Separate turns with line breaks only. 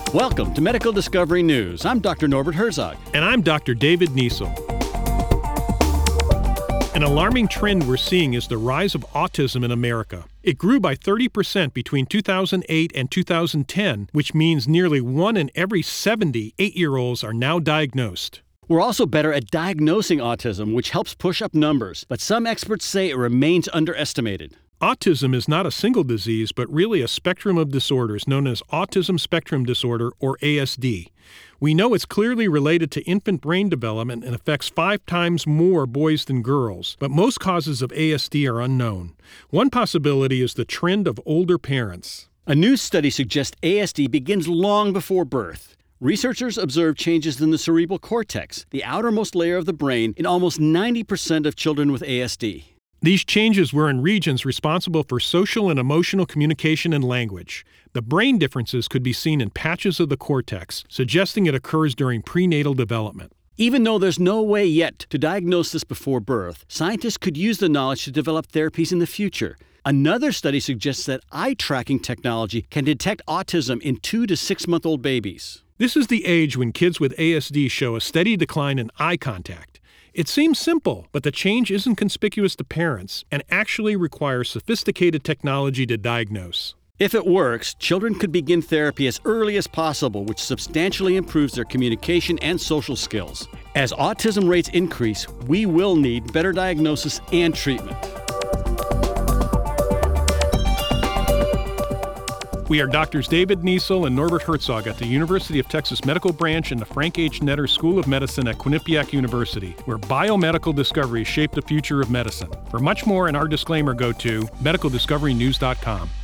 Welcome to Medical Discovery News. I'm Dr. Norbert Herzog.
And I'm Dr. David Niesel. An alarming trend we're seeing is the rise of autism in America. It grew by 30% between 2008 and 2010, which means nearly 1 in every 70 8-year-olds are now diagnosed.
We're also better at diagnosing autism, which helps push up numbers, but some experts say it remains underestimated.
Autism is not a single disease, but really a spectrum of disorders known as autism spectrum disorder, or ASD. We know it's clearly related to infant brain development and affects 5 times more boys than girls, but most causes of ASD are unknown. One possibility is the trend of older parents.
A new study suggests ASD begins long before birth. Researchers observed changes in the cerebral cortex, the outermost layer of the brain, in almost 90% of children with ASD.
These changes were in regions responsible for social and emotional communication and language. The brain differences could be seen in patches of the cortex, suggesting it occurs during prenatal development.
Even though there's no way yet to diagnose this before birth, scientists could use the knowledge to develop therapies in the future. Another study suggests that eye tracking technology can detect autism in 2 to 6-month-old babies.
This is the age when kids with ASD show a steady decline in eye contact. It seems simple, but the change isn't conspicuous to parents and actually requires sophisticated technology to diagnose.
If it works, children could begin therapy as early as possible, which substantially improves their communication and social skills. As autism rates increase, we will need better diagnosis and treatment.
We are Drs. David Niesel and Norbert Herzog at the University of Texas Medical Branch and the Frank H. Netter School of Medicine at Quinnipiac University, where biomedical discoveries shape the future of medicine. For much more and our disclaimer, go to medicaldiscoverynews.com.